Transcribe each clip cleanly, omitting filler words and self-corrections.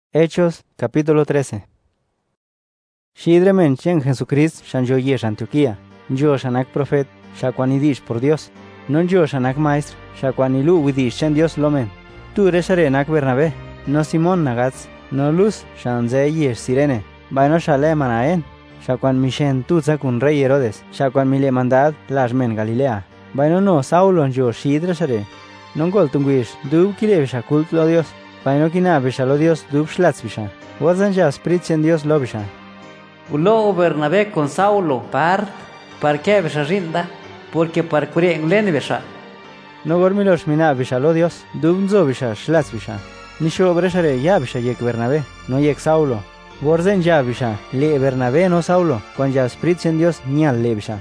Hechos, capítulo 13. Shidremen chen Jesucrist shan yo yesh Antioquía, yo shanak profet, shakwanidish por Dios, non yo shanak maestro, shakwanilu widish chen Dios lomen. Tu reshare nak Bernabé, no Simón nagats, no Luz shanze yesh Sirene, vaino shale manaen, shakwan mishen tutza kun rey Herodes, shakwan mile mandad lashmen Galilea, vaino no Saulo yo shidreshare, non gol tungwish, dub kile shakult lo Dios. Vaino kina bisha lo Dios dub shlats bisha. Wazan ya spirit en Dios lo bisha. Ulo Bernabé con Saulo par que bisha rinda, porque par kurie englen bisha. No gormilos mina bisha lo Dios dub zo bisha shlats bisha. Nisho breshare ya bisha yek Bernabé, no yek Saulo. Warzen ya bisha le Bernabé no Saulo, cuan ya spirit en Dios nial le bisha.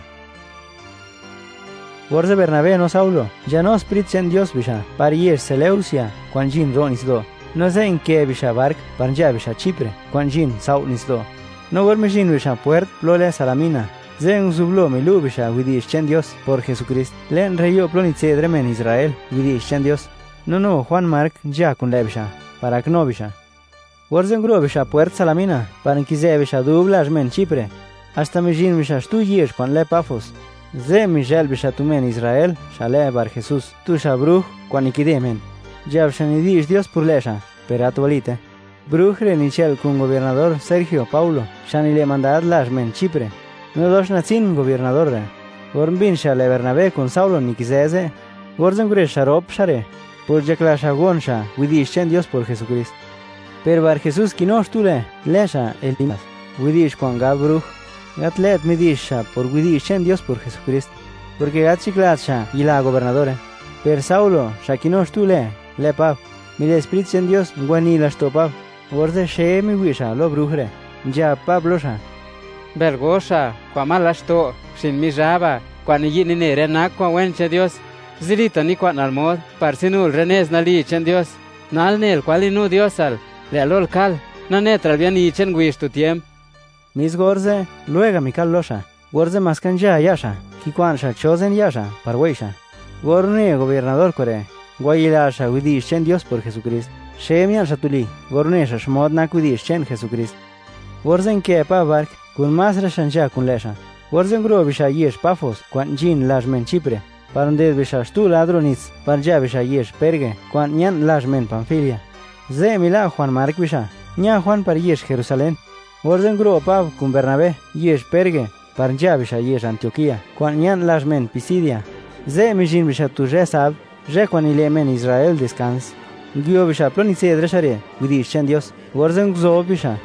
Warze Bernabé no Saulo, ya no spirit en Dios bisha, par yesh Seleucia, cuan jin ronis do. No sé en qué bisha bark, par ya bisha Chipre, cuan jin saunis do. No gorme jin bisha puert, plole Salamina. Zen sublo milu bisha widish chen Dios, por Jesucrist. Len reyo plonitze dremen Israel, widish chen Dios. No, Juan Mark ya kun le bisha, para que no bisha. Warzen gro bisha puert Salamina, para enquize bisha dublas men Chipre. Hasta mi jin bisha stu yesh cuan le Pafos. Ze Michel bishatumen Israel, shale bar Jesús, tu shabruch, cuan ikidemen. Jab shanidish Dios por lesha, peratualite. Bruch renichel con gobernador Sergio Paulo, shanile mandad lasmen Chipre. No dos natzin gobernador re. Gormbin shale Bernabé con Saulo nikizeze. Gorzen gure sharop share. Por jekla shagonsha, widish chen Dios por Jesucrist. Per bar Jesús kinosh tule, lesha el timas. Widish cuan gabruch. Gatlet midisha por widish en Dios por Jesucrist, porque gatchiklatcha y la gobernadora. Per Saulo, shakinosh tule, le pav, mile spirit en Dios, guani la stopav, orde she mi wisha lo brujre, ya pablosha. Bergosha, quamalasto, sin mi java, quanigini rena, quawenche Dios, zilita ni quan almod, parsinul renes nali chen Dios, nalnel qualinu Diosal, le alol cal, nanetra viani chen guish tu tiem. Mis gorze, luega mi losha, gorze maskanja yasha, kikwansha chosen yasha, parweisha. Gorne gobernador core, guayilasha widish chen Dios por Jesucrist. Shemian shatuli, gornesha shmodnak widish chen Jesucrist. Gorzen ke pavark, kun masra shanja kun lesha. Gorzen gro bisha yesh Pafos, kwan jin lasmen Chipre. Parunded bisha stu ladronitz, parja bisha yesh Perge, kwan nyan lasmen Pamfilia. Ze mila Juan Mark bisha, nya Juan par yesh Jerusalén. Warzen gro pav con Bernabé, yesh Perge, par ya bisha yesh Antioquía, cuan yan lasmen Pisidia. Ze mijin bisha tu sab, je cuan ilemen Israel descans. Gio bisha plonice dreshare, widish chen Dios, warzen gzo bisha.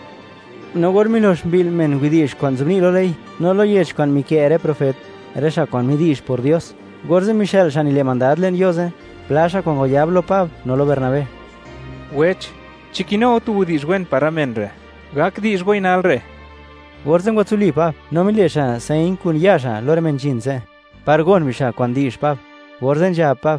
No gormilos bilmen widish cuan zubni lo ley, no lo yesh cuan mi ere profet, resha cuan midish por Dios. Gorzen Michel shan ile mandadlen yose, plasha cuan goyablo pav, no lo Bernabé. Wech, chiquino tu widish wen para menre. Gak dish goin alre. Warzen watsuli pap, no milesha sein kun yasha loremen jinze. Pargon bisha cuan dish pap. Warzen ja pap.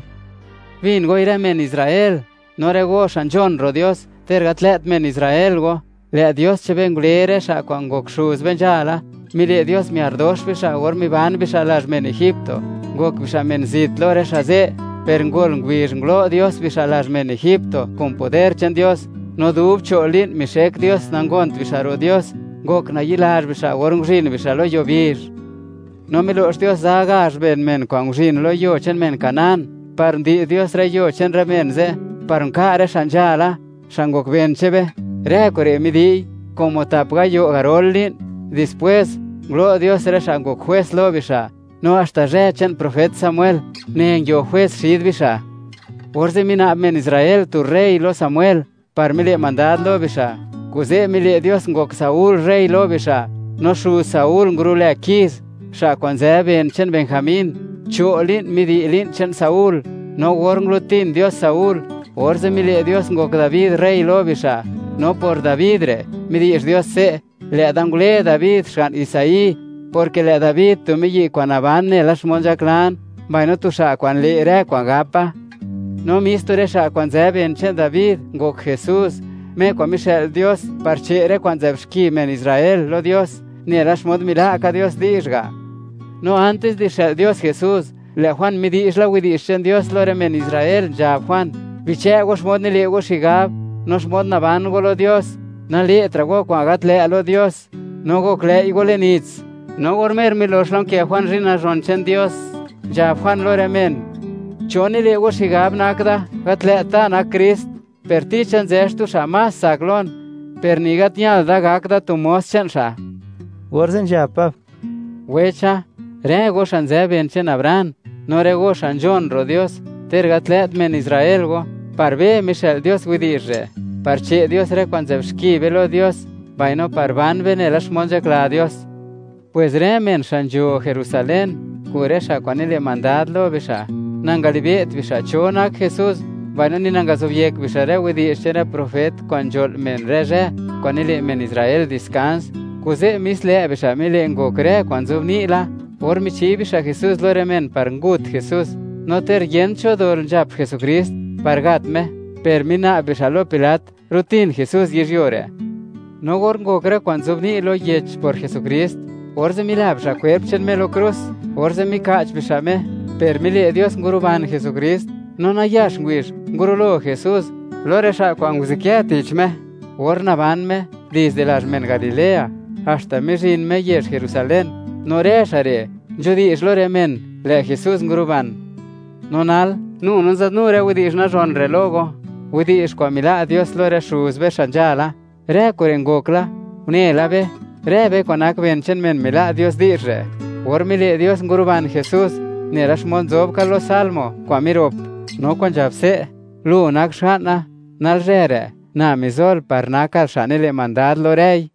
Vin goire men Israel, no rego shanjon ro Dios, tergatlet men Israel go. Le Dios che benglere sha cuan gokshuz benjala. Mile Dios mi ardosh bisha gor mi van bisha las men Egipto. Gok bisha men zit lore shaze. Perngol ngwish nglo Dios bisha las men Egipto, con poder chen Dios. No dub cholin mishek Dios nangont bisharo Dios, gok na yilash bisha gorungrin bisha lo yovir. No me los Dios zagash ben men kwangrin lo yo chen men kanan, par di Dios re yo chen remen ze, par nkare shanjala, shangok ben chebe, rekore midi, como tapga yo garolin, después, glo Dios re shangok juez lo bisha, no hasta re chen profet Samuel, nen yo juez shid bisha. Orze mina men Israel tu rey lo Samuel, par mile mandadlo bisha, kuze mile Dios ngok Saúl rey lo bisha, no shu Saúl ngrule akis, sha kwanze ben chen Benjamín, cholin midi lin chen Saúl, no gornglutin Dios Saúl, orze mile Dios ngok David rey lo bisha, no por David re, midi es Dios se, le dangule David shan Isaí, porque le David tu miji kwan abanne las monja clan, vaino tu sha kwan le re kwan gapa. No mistore sha cuan zeben chen David, gok Jesús, me kwa Michel Dios, parchere cuan zebshki men Israel, lo Dios, ni erashmod milaka Dios dishga. No antes de Dios Jesús, le Juan mi dish la widish chen Dios lore men Israel, ya Juan, biche goshmod ni le goshigab, nos mod na ban go lo Dios, na letra go kwa gat le lo Dios, no go kle go le nits, no gormer mi los lon ke Juan rina ron chen Dios, ja Juan lo remen. Choni le go shigab nakda, gat le ta na Christ, per ti chen zestu shamas saglon, per nigat nyal da gakda tu mos chen sha. Warzen ja pap. Wecha, re go shan zeben chen Abraham, no re go shan John ro Dios, ter gat le men Israel go, parve Michel Dios widirre, parche Dios re quan zevski velo Dios, vaino parvan venelas monja cla Dios. Pues re men shan jo Jerusalén, curesha quan ile mandadlo bisha, nangalibet bisha chonak Jesús, vaino ni nangasoviek bisha re widirre profet quan jol men reje, quan ile men Israel descans, cuze misle bisha mile ngokre quan zovnila, or michi bisha Jesús lo remen parngut Jesús, no ter yencho dor jap Jesucrist, pargat me, per mina bishalo Pilat, rutin Jesús yiriore. No gorgo cre quan zubni lo yech por Jesucrist, orze mila bisha cuerpchen me lo cruz, orze mi cach bisha me, per mili Dios nguruban Jesucrist, no na yash nguish, ngurulo Jesús, lo resha quan guzikia tich me, orna van me, desde las men Galilea, hasta mirin me yesh Jerusalén, no reshare, judi islore men, le Jesús nguruban. Nonal, nu zat nu re widish na jon relogo, widish kwa mila Dios lo re shuz be shanjala, re kurengokla, unela be, re be konak benchen men mila Dios dirre, or mili Dios nguruban Jesús, ne rashmon zob ka lo salmo, kwa mirop, no kwa japse, lu nak shana, nal rere, na mizol parnaka shanile mandad lo rey.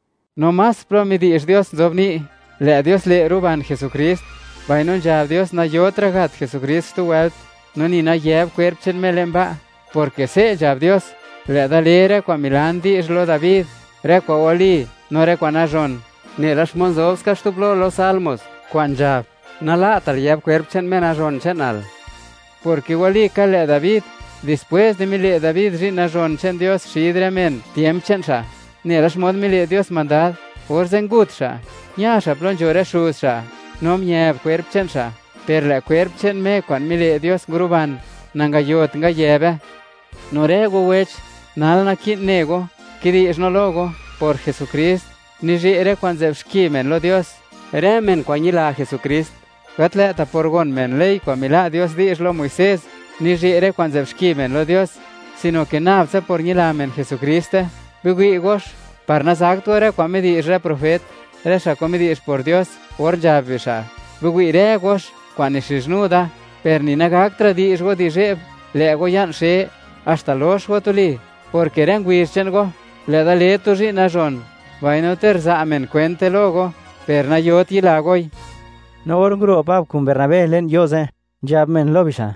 No mas pro midish Dios zobni, le Dios le ruban Jesucrist, vainon jab Dios na yotra gat Jesucristo welt, no ni na yev cuerpchen melemba, porque se jab Dios, le da lere qua milandi islo David, re qua oli, no re qua najon, ni rashmon zovska stuplo los salmos, quan jab, na la tal yev cuerpchen menajon chenal. Porque oli ka le David, después de mile David ri najon chen Dios shidre men, tiem chen sha, ni rashmon mile Dios mandad, orzen gut sha, nyasha plon jore shuz sha, nom yev cuerpchen sha, per le cuerpchen me quan mile Dios gruban, nanga yot nga yebe. No rego wech, nal na kit nego, kidi is no logo, por Jesucrist, ni jire quan zevshki men lo Dios, remen quan yila Jesucrist, gatle ta porgon men ley quan mila Dios di is lo Moisés, ni jire quan zevshki men lo Dios, sino que navse por yila men Jesucriste, bigui gosh, parnas actuare quan me di is re profet, resha quan me di is por Dios, or javisha, bigui re gosh, quan is nuda, per ni nagactra di is go di jeb, le go yan she, hasta los gotuli, porque renguirchen go, le da le tuji na jon, vaino terza amen cuente logo, per na yot yilagoy. No or ngru pap cum Bernabé len Jose, jab men lobisha.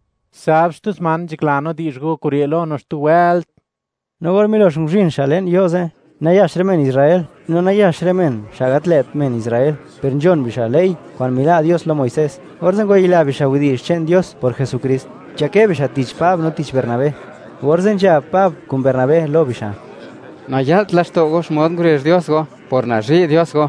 Sabs tus man jiclano disgo curielo nos tu welt. No or milos ngrin shalen Jose, na yashremen Israel, no na yashremen shagatlet men Israel, per John bishalei, quan mila Dios lo Moisés, orzen go yila bishawidir chen Dios por Jesucrist. Chaque bisha tich pab no tich Bernabé, orzen ja pab cum Bernabé lo bisha. Na yalt las togos mod ngures Dios go, por na ri Dios go.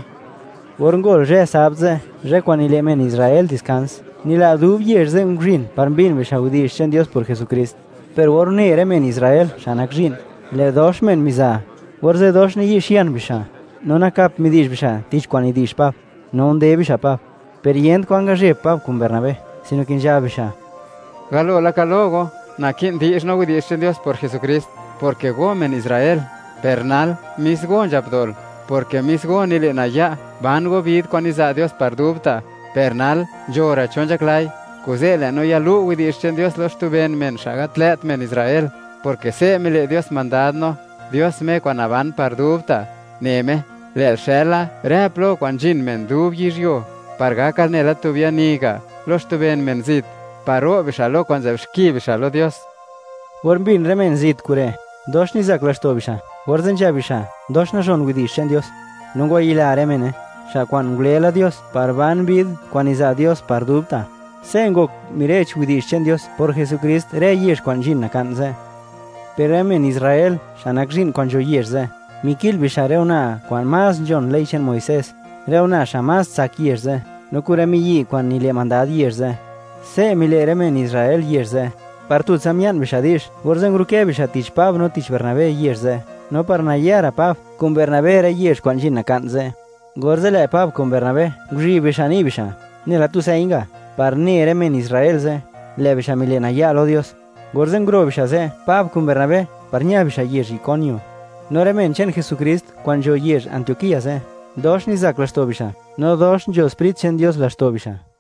Orngol je sabze, je quan ile men Israel discans, ni la dub yerze ngrin, parmbin bishawidir chen Dios por Jesucrist. Per orne ere men Israel, shanak jin, le dosh men miza, orze dosh ni yishian bisha, non a cap midish bisha, tich quan idish pab, non de bisha pab, per yent quan gaje pab cum Bernabé, sino kin ja bisha. Galo la calogo, na kin di is no widish Dios por Jesucrist, porque go men Israel, pernal mis go japdol, porque mis go ni le na ya, van go vid quan iza Dios pardubta, pernal jora chonjaklai, cuzele no ya lu widish Dios los tuben men shagatlet men Israel, porque se me le Dios mandadno, Dios me quan avan pardubta, neme, le shela, replo quan jin men dub yiryo, parga carnela tubia niga, los tuben men zit, paro bishalo quan zevshki bishalo Dios. Vorbin remen zit kure, dosh ni zaklasto bisha, vorzen ja bisha, dosh na jon widish chen Dios, nungo ila remene, sha quan glela Dios, parvan vid quan iza Dios pardubta, sengo mirech widish chen Dios por Jesucrist re yesh quan jin na kanze. Peremen Israel, shanak jin quan jo yesh ze, mikil bisha reuna quan mas John leichen Moisés, reuna shamas tzak yesh ze, no kure mi yi quan ni le mandad yesh ze. Se mi le remen Israel yesh ze, Partud samian bisha dish, gorzen gruke bisha tich Pab no tich Bernabé yirze. No parnayara Pab, con Bernabé re yish kwanjin nakanze. Gorzele Pab con Bernabé, gri bisha ni bisha. Nila tu seinga, parni remen Israel ze, le bisha milena ya lo Dios. Gorzen gro bisha ze, Pab con Bernabé, parnia bisha yish Iconio. No remen chen Jesucrist, kwanjo yish Antioquía ze. Dosh ni zak lashto bisha, no dosh jo sprit chen Dios lashto bisha.